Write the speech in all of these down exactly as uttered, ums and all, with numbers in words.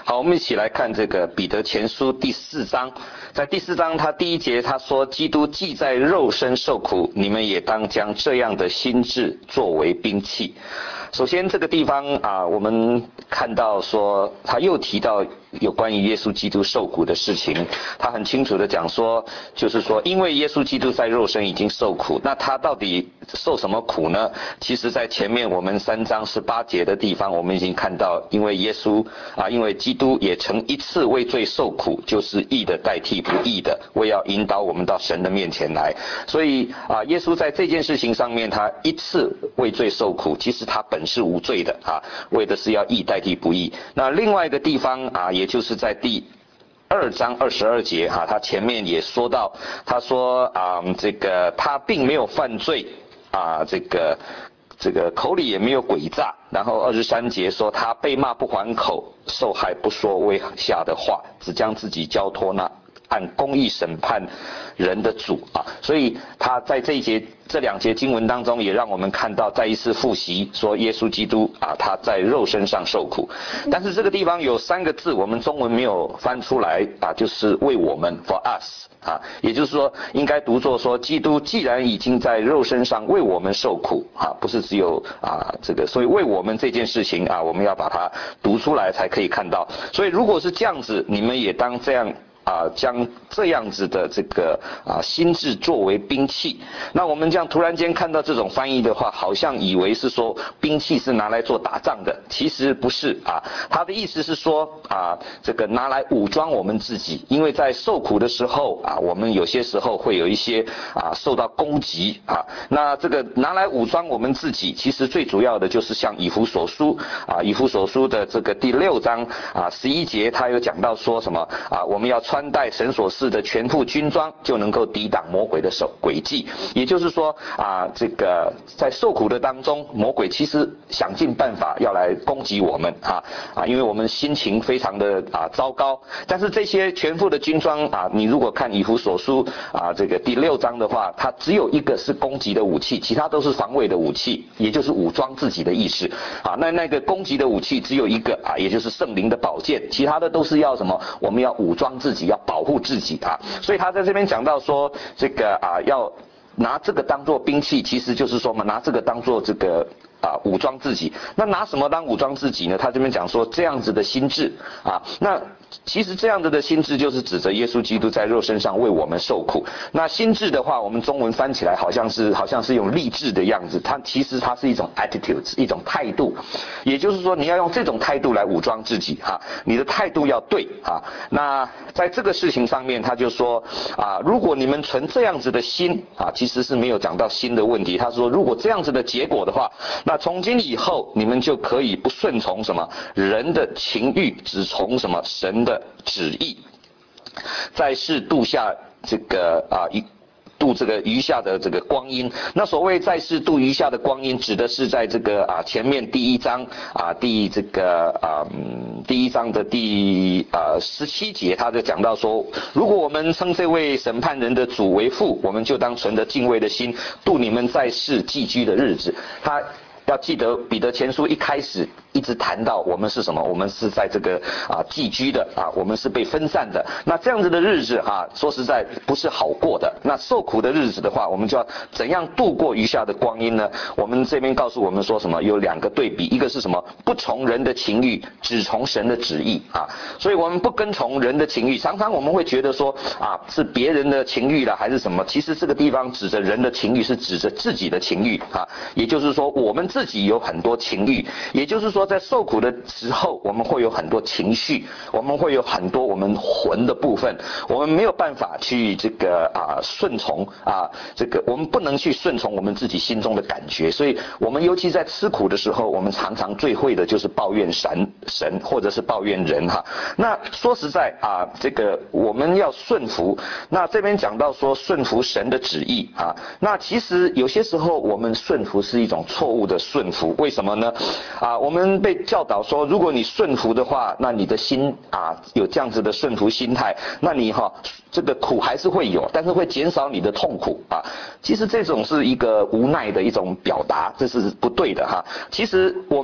好，我们一起来看这个彼得前书第四章。在第四章，他第一节他说：“基督既在肉身受苦，你们也当将这样的心志作为兵器。”首先，这个地方啊，我们看到说，他又提到有关于耶稣基督受苦的事情。他很清楚的讲说，就是说，因为耶稣基督在肉身已经受苦，那他到底受什么苦呢？其实在前面我们三章十八节的地方，我们已经看到，因为耶稣啊，因为基督也曾一次为罪受苦，就是义的代替不义的，为要引导我们到神的面前来。所以啊，耶稣在这件事情上面，他一次为罪受苦，其实他本是无罪的啊，为的是要义代替不义。那另外一个地方啊，也就是在第二章二十二节哈、啊，他前面也说到，他说啊，这个他并没有犯罪啊，这个这个口里也没有诡诈。然后二十三节说，他被骂不还口，受害不说威吓的话，只将自己交托那按公义审判人的主啊。所以他在这一节这两节经文当中，也让我们看到再一次复习说耶稣基督啊，他在肉身上受苦。但是这个地方有三个字我们中文没有翻出来啊，就是为我们 for us 啊，也就是说应该读作说，基督既然已经在肉身上为我们受苦啊，不是只有啊这个，所以为我们这件事情啊，我们要把它读出来才可以看到。所以如果是这样子，你们也当这样啊，将这样子的这个啊心智作为兵器。那我们这样突然间看到这种翻译的话，好像以为是说兵器是拿来做打仗的，其实不是啊。他的意思是说啊，这个拿来武装我们自己，因为在受苦的时候啊，我们有些时候会有一些啊受到攻击啊，那这个拿来武装我们自己，其实最主要的就是像以弗所书啊，以弗所书的这个第六章啊十一节，他有讲到说什么啊，我们要穿穿戴神所赐的全副军装，就能够抵挡魔鬼的手诡计。也就是说啊，这个在受苦的当中，魔鬼其实想尽办法要来攻击我们啊啊，因为我们心情非常的啊糟糕。但是这些全副的军装啊，你如果看以弗所书啊这个第六章的话，它只有一个是攻击的武器，其他都是防卫的武器，也就是武装自己的意思啊。那那个攻击的武器只有一个啊，也就是圣灵的宝剑，其他的都是要什么？我们要武装自己。要保护自己啊，所以他在这边讲到说，这个啊要拿这个当做兵器，其实就是说嘛，拿这个当做这个啊武装自己。那拿什么当武装自己呢？他这边讲说这样子的心智啊，那其实这样子的心智就是指着耶稣基督在肉身上为我们受苦。那心智的话，我们中文翻起来好像是好像是用励志的样子，它其实它是一种 attitude， 一种态度。也就是说，你要用这种态度来武装自己哈、啊，你的态度要对啊。那在这个事情上面，他就说啊，如果你们存这样子的心啊，其实是没有讲到心的问题。他说，如果这样子的结果的话，那从今以后你们就可以不顺从什么人的情欲，只从什么神的旨意，在世度下这个啊一。度这个余下的这个光阴。那所谓在世度余下的光阴，指的是在这个啊前面第一章啊第这个啊、嗯、第一章的第啊十七节，他就讲到说，如果我们称这位审判人的主为父，我们就当存着敬畏的心度你们在世寄居的日子。他要记得彼得前书一开始一直谈到我们是什么？我们是在这个啊寄居的啊，我们是被分散的。那这样子的日子哈、啊，说实在不是好过的。那受苦的日子的话，我们就要怎样度过余下的光阴呢？我们这边告诉我们说什么？有两个对比，一个是什么？不从人的情欲，只从神的旨意啊。所以我们不跟从人的情欲，常常我们会觉得说啊是别人的情欲了还是什么？其实这个地方指着人的情欲是指着自己的情欲啊，也就是说我们自己有很多情欲，也就是说。在受苦的时候，我们会有很多情绪，我们会有很多我们魂的部分，我们没有办法去这个啊顺从啊，这个我们不能去顺从我们自己心中的感觉，所以我们尤其在吃苦的时候，我们常常最会的就是抱怨神神或者是抱怨人哈。那说实在啊，这个我们要顺服。那这边讲到说顺服神的旨意啊，那其实有些时候我们顺服是一种错误的顺服，为什么呢？啊，我们被教导说，如果你顺服的话，那你的心啊有这样子的顺服心态，那你哈、啊、这个苦还是会有，但是会减少你的痛苦啊。其实这种是一个无奈的一种表达，这是不对的哈。其实我们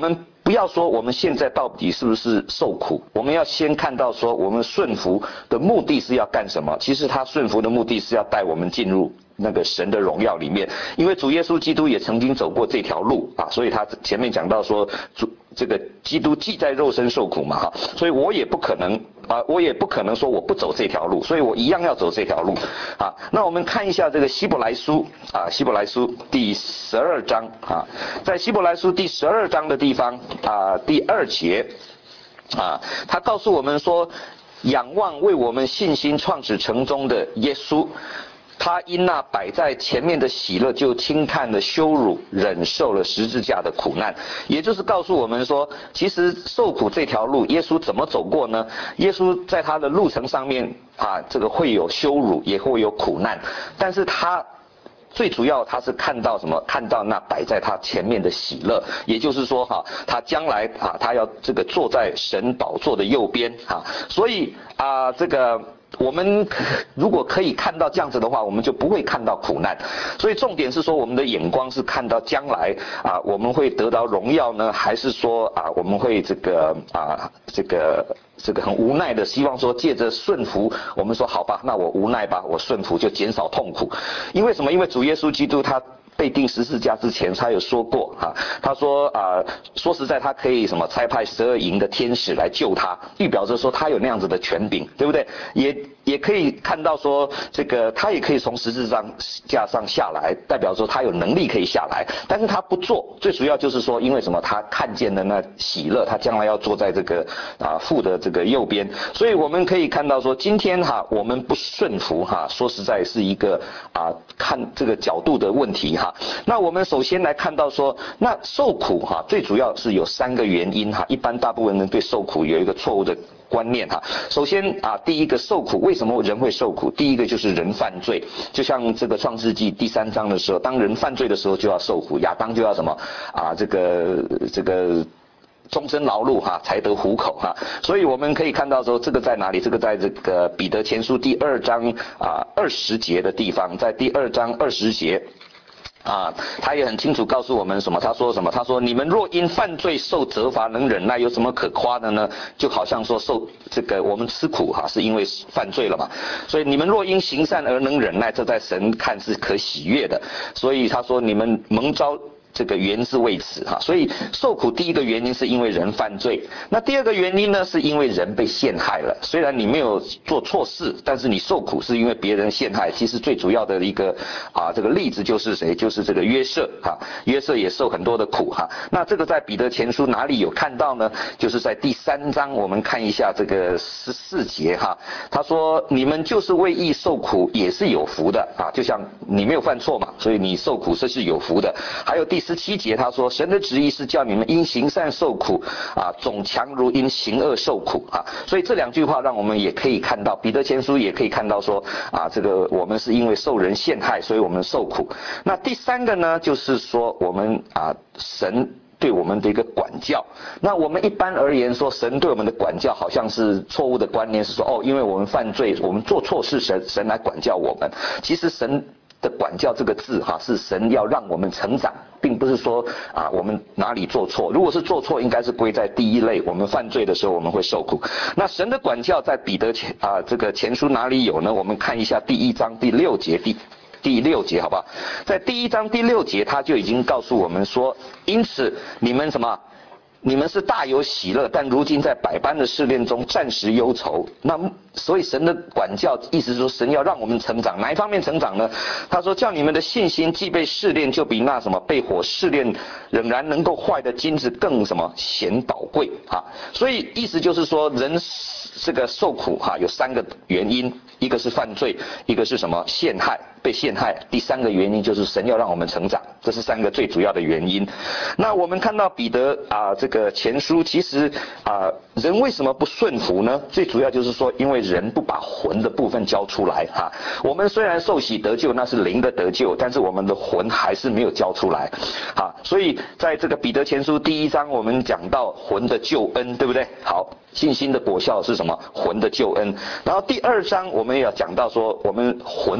不要说我们现在到底是不是受苦，我们要先看到说我们顺服的目的是要干什么。其实他顺服的目的是要带我们进入那个神的荣耀里面，因为主耶稣基督也曾经走过这条路啊，所以他前面讲到说主这个基督既在肉身受苦嘛哈，所以我也不可能啊，我也不可能说我不走这条路，所以我一样要走这条路啊。那我们看一下这个希伯来书啊，希伯来书第十二章啊，在希伯来书第十二章的地方啊，第二节啊，他告诉我们说，仰望为我们信心创始成终的耶稣。他因那摆在前面的喜乐，就轻看了羞辱，忍受了十字架的苦难。也就是告诉我们说，其实受苦这条路，耶稣怎么走过呢？耶稣在他的路程上面啊，这个会有羞辱，也会有苦难，但是他最主要他是看到什么？看到那摆在他前面的喜乐，也就是说哈，他将来啊，他要这个坐在神宝座的右边啊，所以啊，这个。我们如果可以看到这样子的话，我们就不会看到苦难。所以重点是说，我们的眼光是看到将来啊，我们会得到荣耀呢，还是说啊，我们会这个啊，这个这个很无奈的希望说，借着顺服，我们说好吧，那我无奈吧，我顺服就减少痛苦。因为什么？因为主耶稣基督他被钉十字架之前，他有说过哈、啊，他说啊，说实在，他可以什么差派十二营的天使来救他，预表着说他有那样子的权柄，对不对？也也可以看到说，这个他也可以从十字架上下来，代表说他有能力可以下来，但是他不做，最主要就是说，因为什么？他看见了那喜乐，他将来要坐在这个啊父的这个右边，所以我们可以看到说，今天哈、啊、我们不顺服哈、啊，说实在是一个啊看这个角度的问题哈。那我们首先来看到说，那受苦哈、啊，最主要是有三个原因哈、啊。一般大部分人对受苦有一个错误的观念哈。首先啊，第一个受苦，为什么人会受苦？第一个就是人犯罪，就像这个创世纪第三章的时候，当人犯罪的时候就要受苦，亚当就要什么啊，这个这个。终身劳碌哈，才得糊口哈，所以我们可以看到说，这个在哪里？这个在这个彼得前书第二章啊二十节的地方，在第二章二十节。啊，他也很清楚告诉我们什么？他说什么？他说：“你们若因犯罪受责罚能忍耐，有什么可夸的呢？就好像说受这个我们吃苦哈，是因为犯罪了嘛。所以你们若因行善而能忍耐，这在神看是可喜悦的。所以他说你们蒙召。”这个原是为此哈，所以受苦第一个原因是因为人犯罪，那第二个原因呢，是因为人被陷害了。虽然你没有做错事，但是你受苦是因为别人陷害。其实最主要的一个啊这个例子就是谁？就是这个约瑟哈，约瑟也受很多的苦哈。那这个在彼得前书哪里有看到呢？就是在第三章，我们看一下这个十四节哈，他说你们就是为义受苦，也是有福的啊，就像你没有犯错嘛，所以你受苦这是有福的。还有第十七节他说，神的旨意是叫你们因行善受苦啊，总强如因行恶受苦啊。所以这两句话让我们也可以看到，彼得前书也可以看到说啊，这个我们是因为受人陷害，所以我们受苦。那第三个呢，就是说我们啊神对我们的一个管教。那我们一般而言说，神对我们的管教好像是错误的观念，是说哦，因为我们犯罪，我们做错事，神神来管教我们。其实神的管教这个字哈，是神要让我们成长，并不是说啊我们哪里做错。如果是做错，应该是归在第一类，我们犯罪的时候我们会受苦。那神的管教在彼得前啊这个前书哪里有呢？我们看一下第一章第六节第第六节好不好？在第一章第六节他就已经告诉我们说，因此你们什么？你们是大有喜乐，但如今在百般的试炼中暂时忧愁。那所以神的管教意思是说，神要让我们成长，哪一方面成长呢？他说叫你们的信心既被试炼，就比那什么被火试炼仍然能够坏的金子更什么显宝贵啊。所以意思就是说，人这个受苦哈、啊、有三个原因，一个是犯罪，一个是什么陷害被陷害，第三个原因就是神要让我们成长，这是三个最主要的原因。那我们看到彼得啊这个前书，其实啊人为什么不顺服呢？最主要就是说，因为人不把魂的部分交出来哈、啊。我们虽然受洗得救，那是灵的得救，但是我们的魂还是没有交出来啊。所以在这个彼得前书第一章，我们讲到魂的救恩，对不对？好，信心的果效是什么？魂的救恩。然后第二章我们也要讲到说，我们魂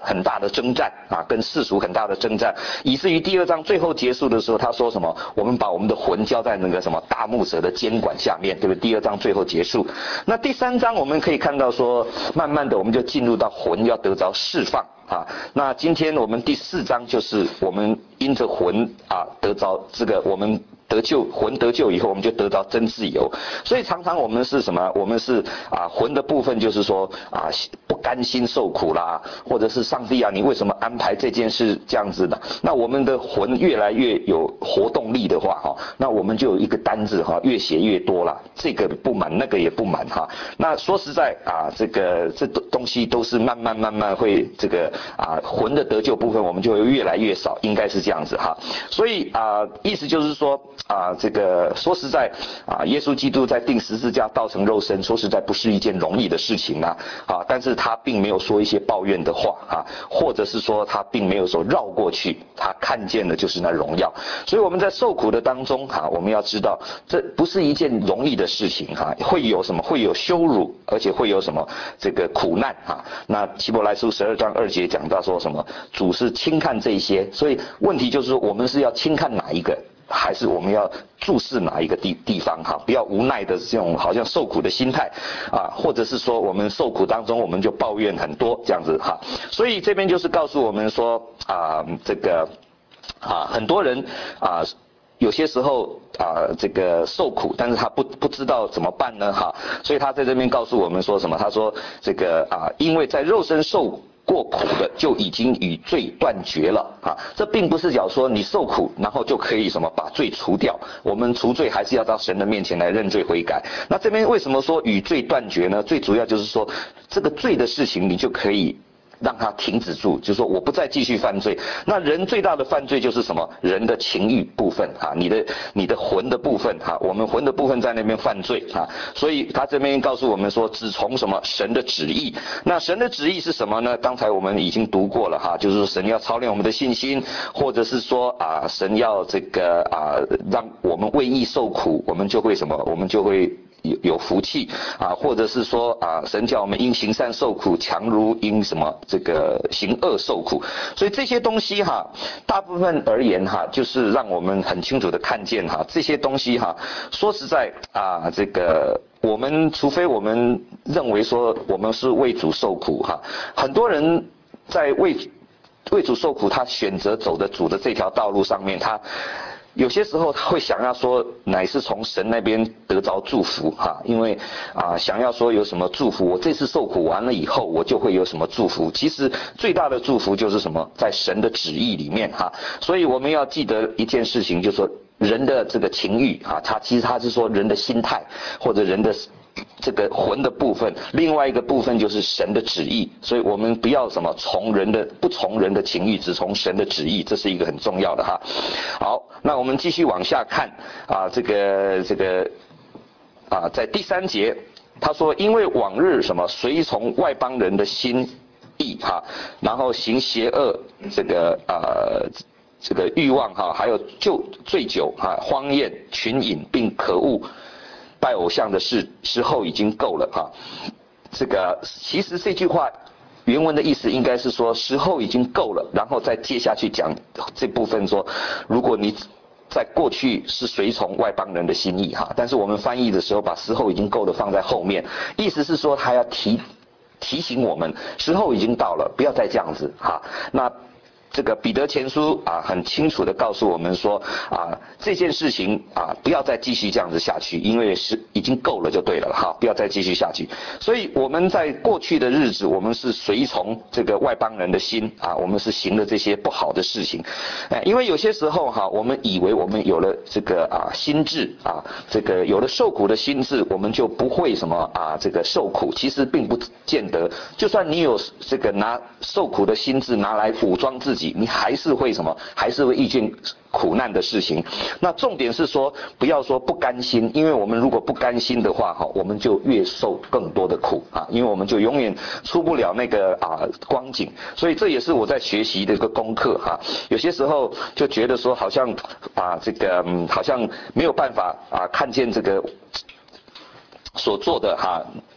很大的征战啊，跟世俗很大的征战，以至于第二章最后结束的时候，他说什么？我们把我们的魂交在那个什么大牧者的监管下面，对不对？第二章最后结束。那第三章我们可以看到说，慢慢的我们就进入到魂要得着释放啊。那今天我们第四章就是我们因着魂啊得着这个我们。得救，魂得救以后，我们就得到真自由。所以常常我们是什么？我们是啊，魂的部分就是说啊，不甘心受苦啦，或者是上帝啊，你为什么安排这件事这样子的？那我们的魂越来越有活动力的话，哈，那我们就有一个单子哈，越写越多了，这个不满，那个也不满哈。那说实在啊，这个这东西都是慢慢慢慢会这个啊，魂的得救部分我们就会越来越少，应该是这样子哈。所以啊，意思就是说。啊，这个说实在啊，耶稣基督在钉十字架道成肉身，说实在不是一件容易的事情啊。啊，但是他并没有说一些抱怨的话啊，或者是说他并没有说绕过去，他看见的就是那荣耀。所以我们在受苦的当中哈、啊，我们要知道这不是一件容易的事情哈、啊，会有什么？会有羞辱，而且会有什么这个苦难啊。那希伯来书十二章二节讲到说什么？主是轻看这些，所以问题就是我们是要轻看哪一个？还是我们要注视哪一个地地方哈？不要无奈的这种好像受苦的心态啊，或者是说我们受苦当中我们就抱怨很多这样子哈。所以这边就是告诉我们说啊，这个啊很多人啊。有些时候啊、呃，这个受苦，但是他不不知道怎么办呢？哈，所以他在这边告诉我们说什么？他说这个啊，因为在肉身受过苦的，就已经与罪断绝了啊。这并不是讲说你受苦，然后就可以什么把罪除掉。我们除罪还是要到神的面前来认罪悔改。那这边为什么说与罪断绝呢？最主要就是说这个罪的事情，你就可以。让他停止住，就是说我不再继续犯罪。那人最大的犯罪就是什么？人的情欲部分啊，你的你的魂的部分啊，我们魂的部分在那边犯罪啊。所以他这边告诉我们说，只从什么神的旨意。那神的旨意是什么呢？刚才我们已经读过了哈，就是说神要操练我们的信心，或者是说啊，神要这个啊，让我们为义受苦，我们就会什么？我们就会。有有福气啊，或者是说啊，神叫我们因行善受苦，强如因什么这个行恶受苦。所以这些东西哈，大部分而言哈，就是让我们很清楚的看见哈，这些东西哈，说实在啊，这个我们除非我们认为说我们是为主受苦哈，很多人在为为主受苦，他选择走的主的这条道路上面，他。有些时候他会想要说，乃是从神那边得着祝福哈，因为啊想要说有什么祝福，我这次受苦完了以后，我就会有什么祝福。其实最大的祝福就是什么，在神的旨意里面哈。所以我们要记得一件事情，就是说人的这个情欲啊，他其实他是说人的心态或者人的。这个魂的部分，另外一个部分就是神的旨意，所以我们不要什么从人的不从人的情欲，只从神的旨意，这是一个很重要的哈。好，那我们继续往下看啊，这个这个啊，在第三节他说，因为往日什么随从外邦人的心意哈，然后行邪恶这个呃。这个欲望哈，还有就醉酒哈、荒宴、群饮，并可恶拜偶像的事，时候已经够了哈。这个其实这句话原文的意思应该是说时候已经够了，然后再接下去讲这部分说，如果你在过去是随从外邦人的心意哈，但是我们翻译的时候把时候已经够了放在后面，意思是说他要提提醒我们时候已经到了，不要再这样子哈。那这个彼得前书啊，很清楚的告诉我们说啊，这件事情啊，不要再继续这样子下去，因为是已经够了就对了哈，不要再继续下去。所以我们在过去的日子，我们是随从这个外邦人的心啊，我们是行了这些不好的事情，哎，因为有些时候哈，我们以为我们有了这个啊心智啊，这个有了受苦的心智，我们就不会什么啊这个受苦，其实并不见得。就算你有这个拿受苦的心智拿来武装自己。你还是会什么？还是会遇见苦难的事情。那重点是说，不要说不甘心，因为我们如果不甘心的话，哈，我们就越受更多的苦啊，因为我们就永远出不了那个啊光景。所以这也是我在学习的一个功课哈。有些时候就觉得说，好像啊这个、嗯、好像没有办法啊看见这个所做的哈。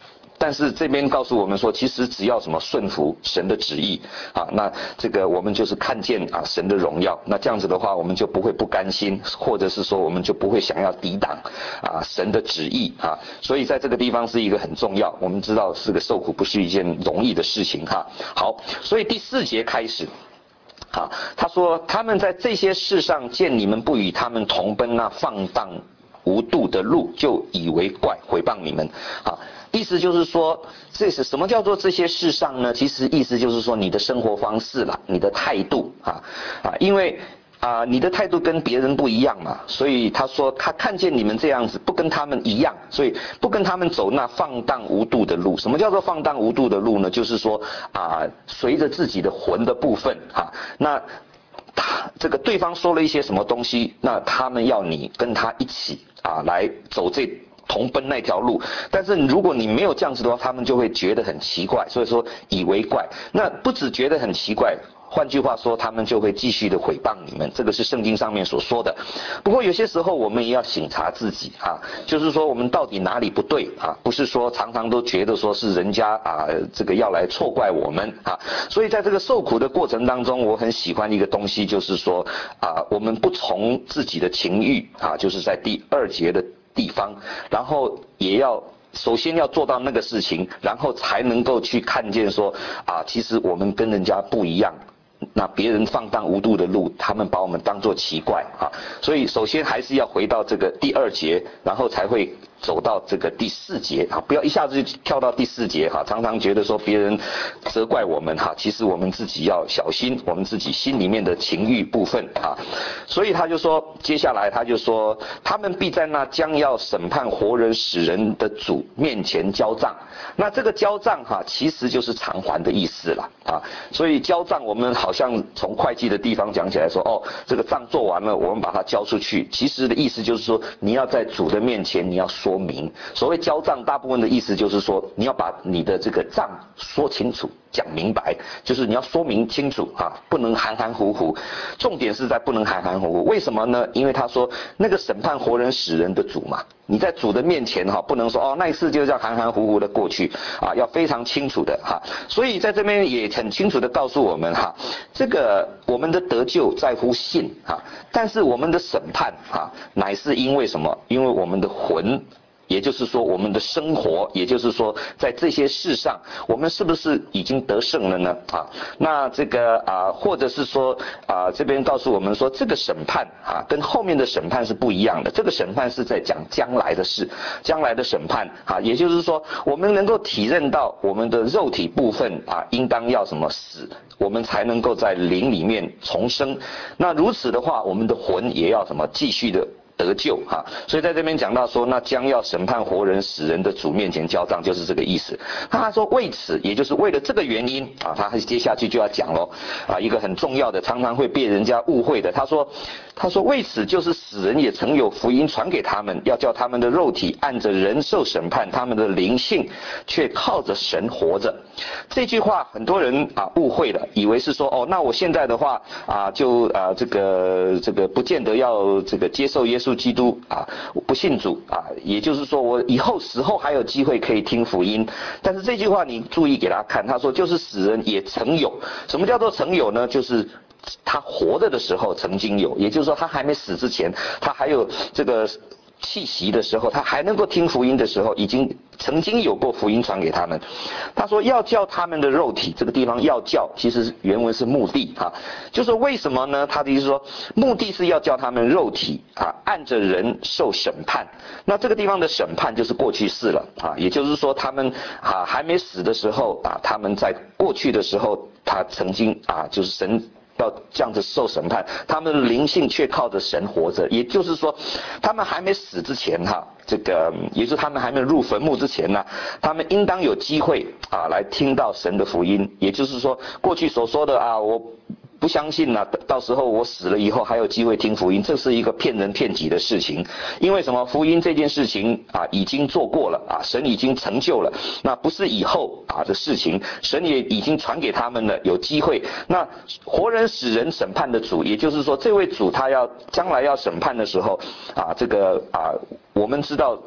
但是这边告诉我们说，其实只要什么顺服神的旨意啊，那这个我们就是看见啊神的荣耀，那这样子的话，我们就不会不甘心，或者是说我们就不会想要抵挡啊神的旨意啊。所以在这个地方是一个很重要，我们知道这个受苦不是一件容易的事情哈。好，所以第四节开始。啊，他说他们在这些事上见你们不与他们同奔那放荡无度的路，就以为怪，毁谤你们。啊，意思就是说，这是什么叫做这些事上呢？其实意思就是说你的生活方式啦，你的态度啊啊，因为。啊、呃，你的态度跟别人不一样嘛，所以他说他看见你们这样子，不跟他们一样，所以不跟他们走那放荡无度的路。什么叫做放荡无度的路呢？就是说啊、呃，随着自己的魂的部分啊，那他这个对方说了一些什么东西，那他们要你跟他一起啊来走这同奔那条路，但是如果你没有这样子的话，他们就会觉得很奇怪，所以说以为怪。那不只觉得很奇怪。换句话说，他们就会继续的毁谤你们，这个是圣经上面所说的。不过有些时候我们也要省察自己啊，就是说我们到底哪里不对啊？不是说常常都觉得说是人家啊这个要来错怪我们啊。所以在这个受苦的过程当中，我很喜欢一个东西，就是说啊，我们不从自己的情欲啊，就是在第二节的地方，然后也要。首先要做到那个事情，然后才能够去看见说啊，其实我们跟人家不一样。那别人放荡无度的路，他们把我们当作奇怪啊，所以首先还是要回到这个第二节，然后才会走到这个第四节啊，不要一下子就跳到第四节哈，常常觉得说别人责怪我们哈，其实我们自己要小心我们自己心里面的情欲部分啊，所以他就说，接下来他就说，他们必在那将要审判活人死人的主面前交账，那这个交账哈，其实就是偿还的意思了啊，所以交账我们好像从会计的地方讲起来说，哦，这个账做完了，我们把它交出去，其实的意思就是说，你要在主的面前，你要说明。所谓交账，大部分的意思就是说，你要把你的这个账说清楚。讲明白，就是你要说明清楚啊，不能含含糊糊。重点是在不能含含糊糊。为什么呢？因为他说那个审判活人死人的主嘛，你在主的面前哈，不能说哦那一次就这样含含糊糊的过去啊，要非常清楚的哈。所以在这边也很清楚的告诉我们哈，这个我们的得救在乎信啊，但是我们的审判啊，乃是因为什么？因为我们的魂。也就是说，我们的生活，也就是说，在这些事上，我们是不是已经得胜了呢？啊，那这个啊，或者是说啊，这边告诉我们说，这个审判啊，跟后面的审判是不一样的。这个审判是在讲将来的事，将来的审判啊，也就是说，我们能够体认到我们的肉体部分啊，应当要什么死，我们才能够在灵里面重生。那如此的话，我们的魂也要什么继续的。得救哈，所以在这边讲到说，那将要审判活人死人的主面前交账，就是这个意思。那他说为此，也就是为了这个原因啊，他接下去就要讲咯啊，一个很重要的，常常会被人家误会的。他说，他说为此就是死人也曾有福音传给他们，要叫他们的肉体按着人受审判，他们的灵性却靠着神活着。这句话很多人啊误会了，以为是说哦，那我现在的话啊就啊这个这个不见得要这个接受耶稣。基督啊，不信主啊，也就是说我以后死后还有机会可以听福音。但是这句话你注意给他看，他说就是死人也曾有，什么叫做曾有呢？就是他活着的时候曾经有，也就是说他还没死之前，他还有这个气息的时候，他还能够听福音的时候，已经曾经有过福音传给他们。他说要叫他们的肉体，这个地方要叫，其实原文是目的啊，就是为什么呢？他的意思说，目的是要叫他们肉体啊，按着人受审判。那这个地方的审判就是过去式了啊，也就是说他们啊还没死的时候啊，他们在过去的时候，他曾经啊就是神。要这样子受审判，他们的灵性却靠着神活着，也就是说，他们还没死之前哈，这个也就是他们还没入坟墓之前呢，他们应当有机会啊来听到神的福音，也就是说，过去所说的啊我。不相信呢、啊，到时候我死了以后还有机会听福音，这是一个骗人骗己的事情。因为什么？福音这件事情啊，已经做过了啊，神已经成就了，那不是以后啊的事情，神也已经传给他们了，有机会。那活人死人审判的主，也就是说，这位主他要将来要审判的时候啊，这个啊，我们知道。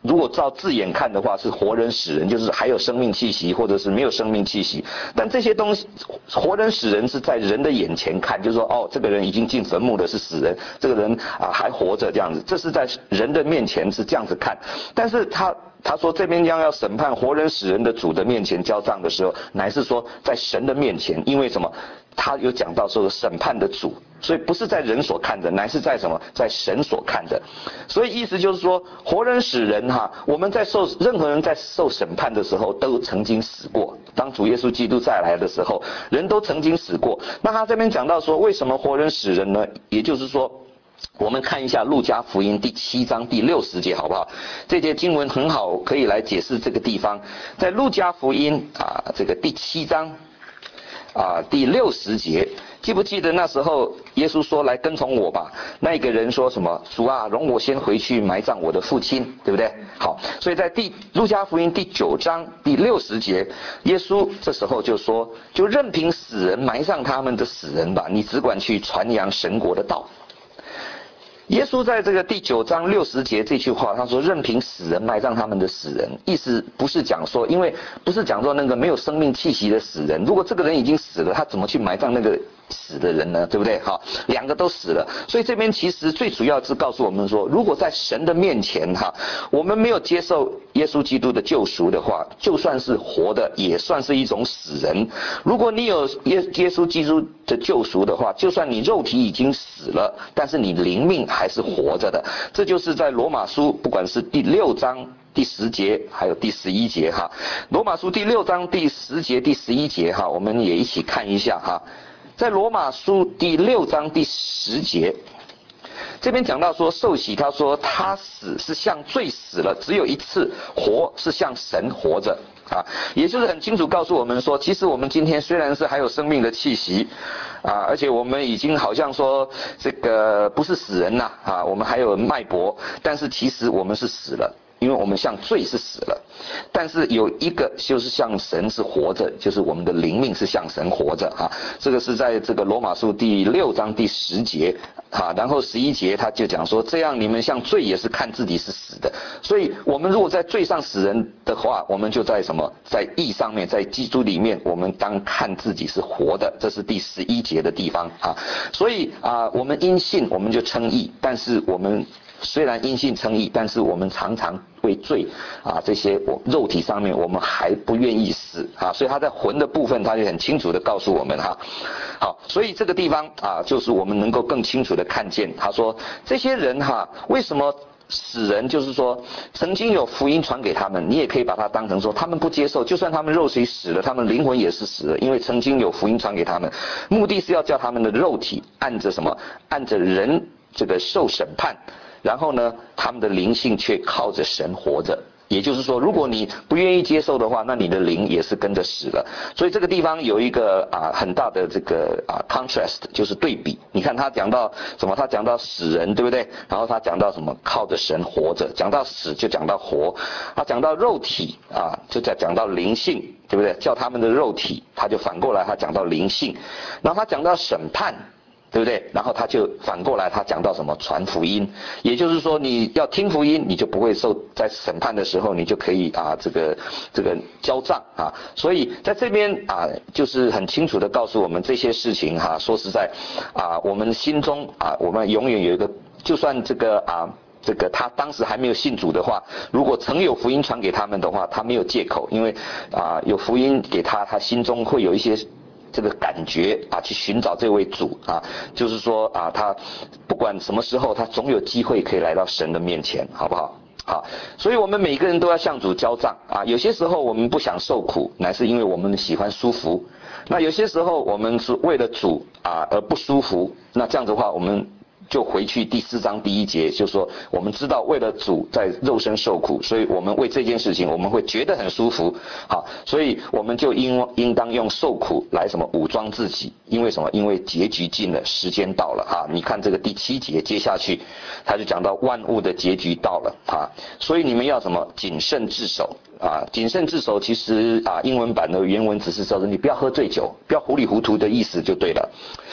如果照字眼看的话，是活人死人，就是还有生命气息，或者是没有生命气息。但这些东西，活人死人是在人的眼前看，就是说，哦，这个人已经进坟墓的是死人，这个人啊还活着这样子，这是在人的面前是这样子看。但是他他说这边将要审判活人死人的主的面前交账的时候，乃是说在神的面前，因为什么？他有讲到说审判的主，所以不是在人所看的，乃是在什么？在神所看的。所以意思就是说，活人死人哈，我们在受任何人在受审判的时候，都曾经死过。当主耶稣基督再来的时候，人都曾经死过。那他这边讲到说，为什么活人死人呢？也就是说，我们看一下路加福音第七章第六十节好不好？这节经文很好，可以来解释这个地方。在路加福音啊，这个第七章。啊，第六十节，记不记得那时候耶稣说来跟从我吧？那个人说什么？主啊，容我先回去埋葬我的父亲，对不对？好，所以在第路加福音第九章第六十节，耶稣这时候就说，就任凭死人埋葬他们的死人吧，你只管去传扬神国的道。耶稣在这个第九章六十节这句话，他说任凭死人埋葬他们的死人，意思不是讲说，因为不是讲说那个没有生命气息的死人，如果这个人已经死了，他怎么去埋葬那个死的人呢？对不对？好，两个都死了，所以这边其实最主要是告诉我们说，如果在神的面前哈，我们没有接受耶稣基督的救赎的话，就算是活的，也算是一种死人。如果你有耶耶稣基督的救赎的话，就算你肉体已经死了，但是你灵命还是活着的。这就是在罗马书不管是第六章第十节还有第十一节哈，罗马书第六章第十节第十一节哈，我们也一起看一下哈。在罗马书第六章第十节，这边讲到说受洗，他说他死是向罪死了，只有一次；活是向神活着啊，也就是很清楚告诉我们说，其实我们今天虽然是还有生命的气息啊，而且我们已经好像说这个不是死人呐 啊, 啊，我们还有脉搏，但是其实我们是死了。因为我们向罪是死了，但是有一个就是向神是活着，就是我们的灵命是向神活着啊。这个是在这个罗马书第六章第十节啊，然后十一节他就讲说，这样你们向罪也是看自己是死的。所以我们如果在罪上死人的话，我们就在什么，在义上面，在基督里面，我们当看自己是活的。这是第十一节的地方啊。所以啊，我们因信我们就称义，但是我们虽然因信称义，但是我们常常为罪啊这些我肉体上面我们还不愿意死啊，所以他在魂的部分他就很清楚的告诉我们哈。好，所以这个地方啊，就是我们能够更清楚的看见，他说这些人哈，为什么死人，就是说曾经有福音传给他们，你也可以把它当成说他们不接受，就算他们肉体死了，他们灵魂也是死了，因为曾经有福音传给他们，目的是要叫他们的肉体按着什么，按着人这个受审判，然后呢，他们的灵性却靠着神活着。也就是说，如果你不愿意接受的话，那你的灵也是跟着死了。所以这个地方有一个啊很大的这个啊 contrast， 就是对比。你看他讲到什么？他讲到死人，对不对？然后他讲到什么？靠着神活着。讲到死就讲到活。他讲到肉体啊，就在讲到灵性，对不对？叫他们的肉体，他就反过来他讲到灵性。然后他讲到审判。对不对？然后他就反过来，他讲到什么？传福音，也就是说，你要听福音，你就不会受在审判的时候，你就可以啊，这个这个交账啊。所以在这边啊，就是很清楚的告诉我们这些事情哈、啊。说实在啊，我们心中啊，我们永远有一个，就算这个啊。这个他当时还没有信主的话，如果曾有福音传给他们的话，他没有借口，因为啊有福音给他，他心中会有一些这个感觉啊，去寻找这位主啊，就是说啊，他不管什么时候，他总有机会可以来到神的面前，好不好？好，所以我们每个人都要向主交账啊。有些时候我们不想受苦，乃是因为我们喜欢舒服；那有些时候我们是为了主啊而不舒服，那这样子的话，我们就回去第四章第一节，就说我们知道为了主在肉身受苦，所以我们为这件事情我们会觉得很舒服，好，所以我们就应应当用受苦来什么武装自己，因为什么？因为结局近了，时间到了哈。你看这个第七节接下去，他就讲到万物的结局到了哈，所以你们要什么？谨慎自守啊，谨慎自守其实啊英文版的原文只是说你不要喝醉酒，不要糊里糊涂的意思就对了。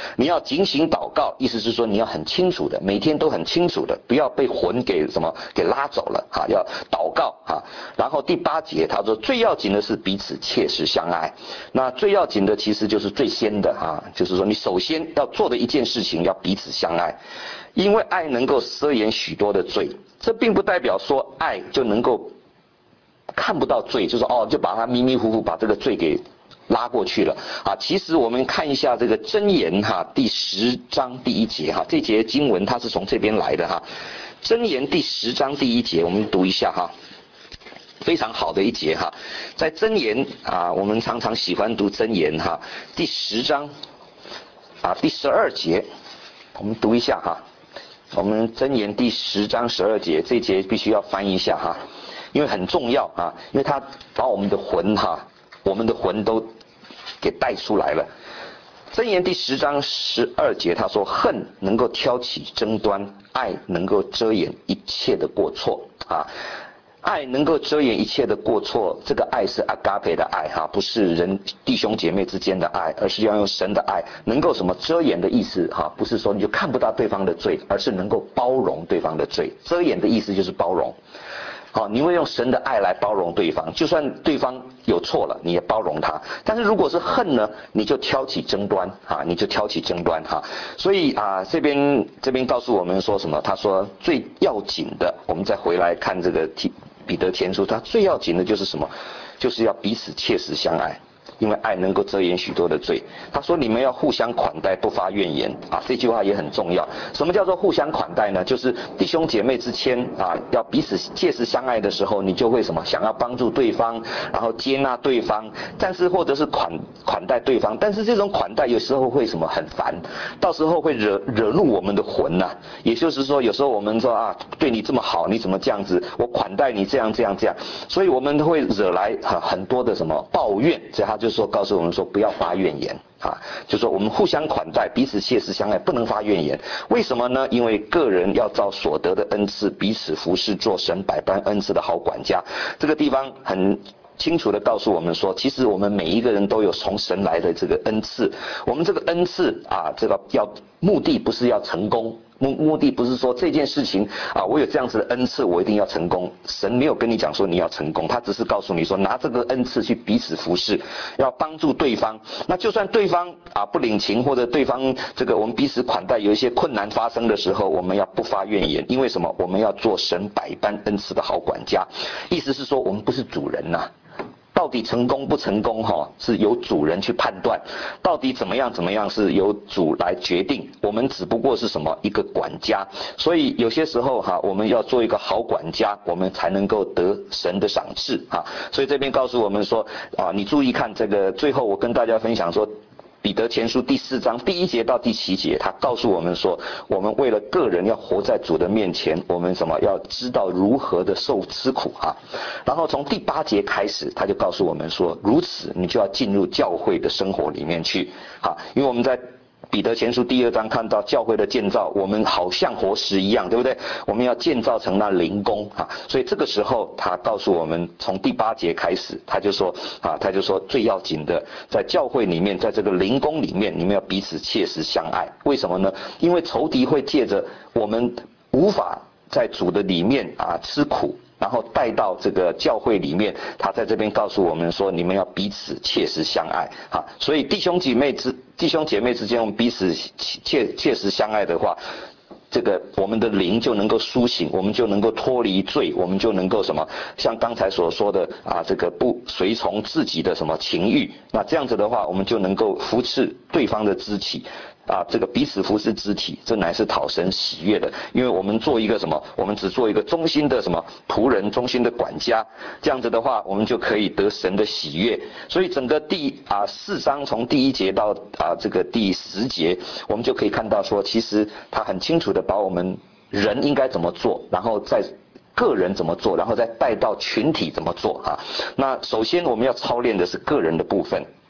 你要警醒祷告，意思是说你要很清楚的，每天都很清楚的，不要被魂给什么给拉走了啊，要祷告啊。然后第八节他说最要紧的是彼此切实相爱，那最要紧的其实就是最先的啊，就是说你首先要做的一件事情要彼此相爱，因为爱能够遮掩许多的罪。这并不代表说爱就能够看不到罪，就是哦就把它迷迷糊糊把这个罪给拉过去了啊。其实我们看一下这个箴言哈，第十章第一节哈，这节经文它是从这边来的哈。箴言第十章第一节，我们读一下哈，非常好的一节哈。在箴言啊，我们常常喜欢读箴言哈，第十章啊第十二节，我们读一下哈。我们箴言第十章十二节，这节必须要翻译一下哈，因为很重要啊，因为它把我们的魂哈，我们的魂都给带出来了。箴言第十章十二节他说，恨能够挑起争端，爱能够遮掩一切的过错啊。爱能够遮掩一切的过错，这个爱是 agape 的爱哈，不是人弟兄姐妹之间的爱，而是要用神的爱能够什么遮掩的意思哈，不是说你就看不到对方的罪，而是能够包容对方的罪。遮掩的意思就是包容。好，你会用神的爱来包容对方，就算对方有错了，你也包容他。但是如果是恨呢，你就挑起争端啊，你就挑起争端哈。所以啊，这边这边告诉我们说什么？他说最要紧的，我们再回来看这个提彼得前书，他最要紧的就是什么？就是要彼此切实相爱。因为爱能够遮掩许多的罪。他说你们要互相款待，不发怨言啊，这句话也很重要。什么叫做互相款待呢？就是弟兄姐妹之间啊，要彼此切实相爱的时候，你就会什么想要帮助对方，然后接纳对方，但是或者是款款待对方，但是这种款待有时候会什么很烦，到时候会惹惹怒我们的魂呐、啊。也就是说，有时候我们说啊，对你这么好，你怎么这样子？我款待你这样这样这样，所以我们会惹来很很多的什么抱怨，所以他就说告诉我们说不要发怨言啊，就说我们互相款待，彼此切实相爱，不能发怨言。为什么呢？因为个人要照所得的恩赐彼此服侍，做神百般恩赐的好管家。这个地方很清楚的告诉我们说，其实我们每一个人都有从神来的这个恩赐。我们这个恩赐啊，这个要目的不是要成功。目目的不是说这件事情啊，我有这样子的恩赐，我一定要成功。神没有跟你讲说你要成功，他只是告诉你说拿这个恩赐去彼此服侍，要帮助对方。那就算对方啊不领情，或者对方这个我们彼此款待有一些困难发生的时候，我们要不发怨言，因为什么？我们要做神百般恩赐的好管家。意思是说我们不是主人呐、啊。到底成功不成功哈，是由主人去判断，到底怎么样怎么样是由主来决定，我们只不过是什么一个管家。所以有些时候哈，我们要做一个好管家，我们才能够得神的赏赐啊。所以这边告诉我们说啊，你注意看这个，最后我跟大家分享说，彼得前书第四章第一节到第七节，他告诉我们说，我们为了个人要活在主的面前，我们什么要知道如何的受吃苦啊。然后从第八节开始，他就告诉我们说，如此你就要进入教会的生活里面去啊，因为我们在彼得前书第二章看到教会的建造，我们好像活石一样，对不对？我们要建造成那灵宫啊，所以这个时候他告诉我们，从第八节开始，他就说啊，他就说最要紧的，在教会里面，在这个灵宫里面，你们要彼此切实相爱。为什么呢？因为仇敌会借着我们无法在主的里面啊吃苦，然后带到这个教会里面，他在这边告诉我们说，你们要彼此切实相爱啊。所以弟兄姐妹之弟兄姐妹之间，我们彼此切切实相爱的话，这个我们的灵就能够苏醒，我们就能够脱离罪，我们就能够什么，像刚才所说的啊，这个不随从自己的什么情欲，那这样子的话，我们就能够扶持对方的肢体。啊，这个彼此服侍肢体，这乃是讨神喜悦的。因为我们做一个什么？我们只做一个忠心的什么仆人，忠心的管家。这样子的话，我们就可以得神的喜悦。所以整个第啊四章从第一节到啊这个第十节，我们就可以看到说，其实他很清楚的把我们人应该怎么做，然后再个人怎么做，然后再带到群体怎么做啊。那首先我们要操练的是个人的部分。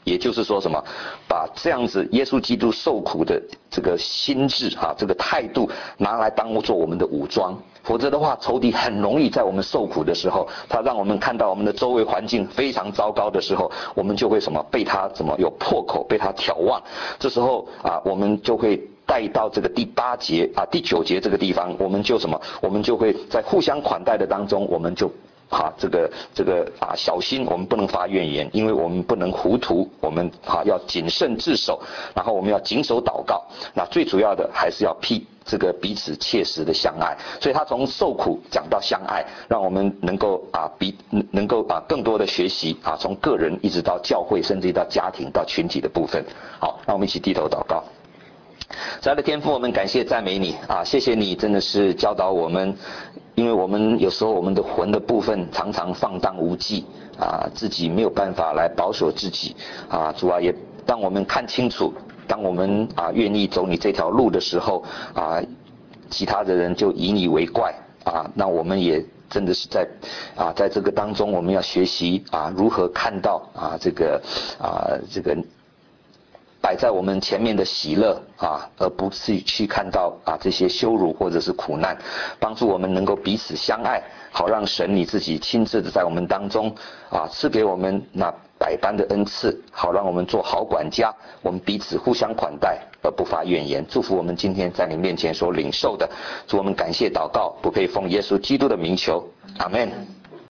也就是说什么，把这样子耶稣基督受苦的这个心智哈，这个态度拿来当做我们的武装。否则的话，仇敌很容易在我们受苦的时候，他让我们看到我们的周围环境非常糟糕的时候，我们就会什么被他怎么有破口，被他挑望。这时候啊，我们就会带到这个第八节啊第九节这个地方，我们就什么，我们就会在互相款待的当中，我们就。啊，这个这个啊，小心，我们不能发怨言，因为我们不能糊涂，我们啊要谨慎自守，然后我们要谨守祷告。那最主要的还是要批这个彼此切实的相爱。所以他从受苦讲到相爱，让我们能够啊彼能够啊更多的学习啊，从个人一直到教会，甚至于到家庭到群体的部分。好，让我们一起低头祷告。亲爱的天父，我们感谢赞美你啊，谢谢你真的是教导我们，因为我们有时候我们的魂的部分常常放荡无忌啊，自己没有办法来保守自己啊，主啊也当我们看清楚，当我们啊愿意走你这条路的时候啊，其他的人就以你为怪啊，那我们也真的是在啊在这个当中，我们要学习啊如何看到啊这个啊这个。摆在我们前面的喜乐啊，而不是去看到啊这些羞辱或者是苦难，帮助我们能够彼此相爱，好让神你自己亲自的在我们当中啊赐给我们那百般的恩赐，好让我们做好管家，我们彼此互相款待而不发怨言。祝福我们今天在你面前所领受的，祝我们感谢祷告，不配奉耶稣基督的名求，阿们。